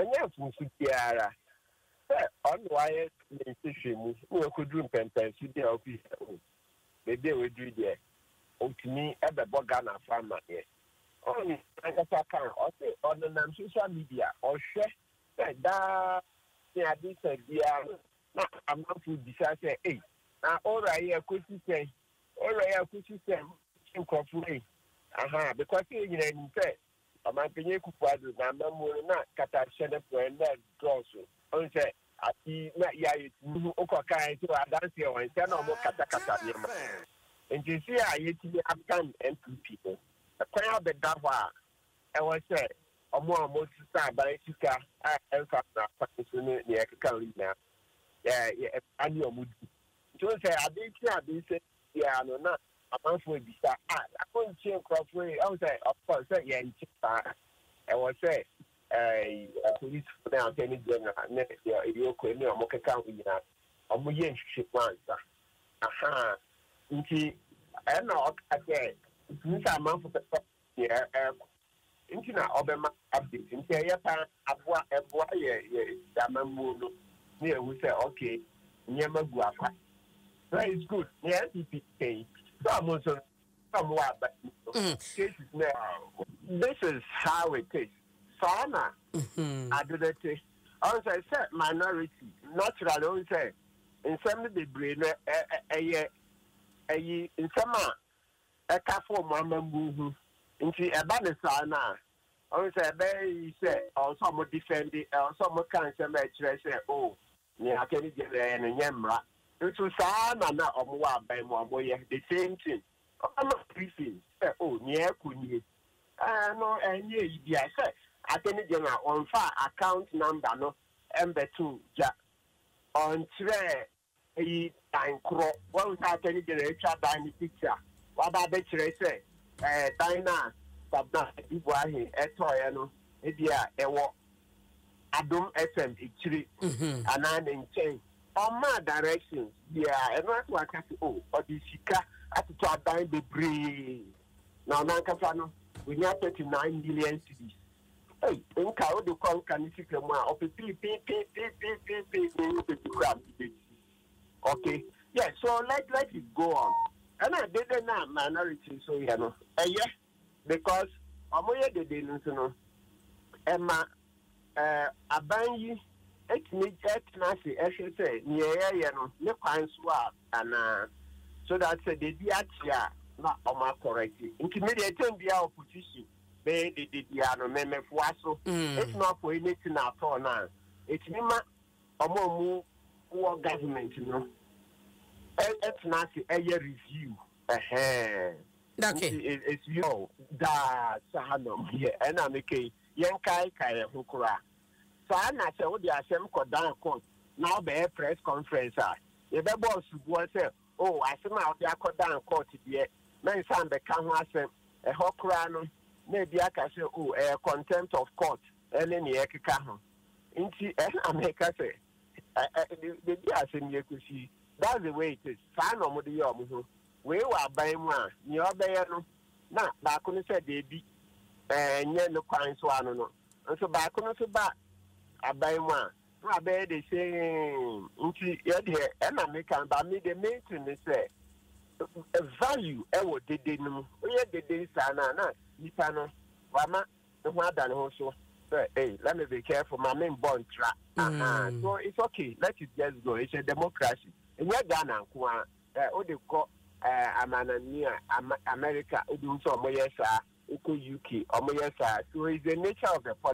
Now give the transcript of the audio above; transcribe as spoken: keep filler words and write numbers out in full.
ɔnyɛ afunsu biara sɛ ɔno wayɛ ne nhwehwɛ mu na wakɔduru mpɛmpɛnso bi a ɔfi sɛ baabi a waduru deɛ ɔtumi ɛbɛbɔ Ghana fa amaneɛ ɔne ankasa kan ɔse ɔnenam social media ɔhwɛ sɛ daa ne ade sɛ biara na amanfo bisa sɛ ei na ɔra yɛ akɔsi sɛn ɔra yɛ akɔsi sɛn nkurɔfo ei aha because yɛ nyina nim sɛ ɔmanpanyin Kufuor na amamuo na katahyɛ ne pɔn na dɔɔso ɔn sɛ ati na yɛayɛ tumu ɔkɔkan sɛ adanseɛ wɔn nkyɛn na ɔmo katakata nneɛma nti si a yɛtumi akan N P P no ɛkwan abɛda hɔ a ɛwɔ sɛ ɔmo a ɔmo sisa aban sika a ɛmfa na afa so ne ne ɛkeka nyinaa yɛ ani ɔmo di nti wɔn sɛ ade ti ade sɛ yɛ ano na amanfo ebisa a akɔnkyɛn nkurɔfo yi ɔmo sɛ ɔkɔ sɛ yɛn nkye saa ɛwɔ sɛ ɛɛ polisi na attorney general ne yɛ yɛkɔ ne ɔmo keka ho nyinaa ɔmo yɛ nhwehwɛ mu ansa aha nti ɛna ɔka sɛ nsa amanfo pɛpɛ yɛ ɛɛkɔ nti na ɔbɛma update nti ɛyɛ paa aboa ɛboa yɛ yɛ damamuo no ne ewu sɛ okay nneɛma gu afa so it's good ne N P P kɛyi so ɔmo nso ɔmo wɔ aba cases na this is how it is saa na adodete ɔnsɛ sɛ minority naturally ɔnsɛ nsɛm no bebree no ɛyɛ ɛyi nsɛm a ɛka fo ɔmo amamuo ho nti ɛba ne saa na ɔnsɛ ɛbɛyɛ yi sɛ ɔnsɛ ɔmo defendi ɔnsɛ ɔmo ka nsɛm a ɛkyerɛ sɛ o ne akɛni gyere ɛyɛ ne nyɛ mmara nso saa na na ɔmo wɔ aban mu ɔmo yɛ the same thing ɔmo briefing sɛ o nea ɛkɔ nie ɛɛ no ɛnyɛ yi bia sɛ akɛni gyere a ɔnfa account number no ɛmbɛto gya ɔnkyerɛ ɛyi dan korɔ wɔn nsa akɛni gyere atwa dan ne picture waba abɛkyerɛ sɛ ɛɛ dan na sabna ibu ahe ɛtɔɔyɛ no ebi a ɛwɔ Adom F M ekyiri anaa ne nkyɛn ɔma directions bia ɛno ato aka sɛ o ɔde sika atoto adan bebree na ɔno ankasa no wonya thirty-nine million cedis ei nka wode kɔ nka ne sika mu a ɔpepili pipipipipipipipi okay yeah so let let it go on ɛna dede na minority so yɛ no ɛyɛ because ɔmo yɛ dede no nso no ɛma ɛɛ aban yi etimi ɛtena ase ɛhwɛ sɛ nea ɛyɛ no ne kwan so a anaa so that sɛ dedi ate a na ɔmo akɔrɛti nti mi deɛ ɛtɛn bia opposition bɛyɛ dede bia no mɛmɛfoa so etimi akɔ yi ne ti na atɔ na etimi ma ɔmo ɔmo wɔ government no ɛtena ase ɛyɛ review ɛhɛn. Okay. It, it's you that Sahanum here, and I'm okay. Yankai Kaya Hukura. So I'm not saying what the Assem down court now be a press conference. You be boss who say, oh, I see my out down court here. Men some become Assem a Hokurano, maybe I can say, oh, a contempt of court, and then the Ekikaho. Inti, and I make us say, the Assem you could see. That's the way it is. Fan of the Yomu. We were buying one. You are buying no. Now, back on the said they be and yet no coins one no. And so back on the back, I buy one. I buy the same. Into here, and I make and by me the maintenance say a value. I would did no. We had the days and I Nipano, Wama, the one done also. Hey, let me be careful. My main bond track. Uh-huh. So it's okay. Let it just go. It's a democracy. And you're done and Kwa. Uh, they call uh, Amanania, America, Udun, so Moyesa, Uko U K, or Moyesa. So it's the nature of the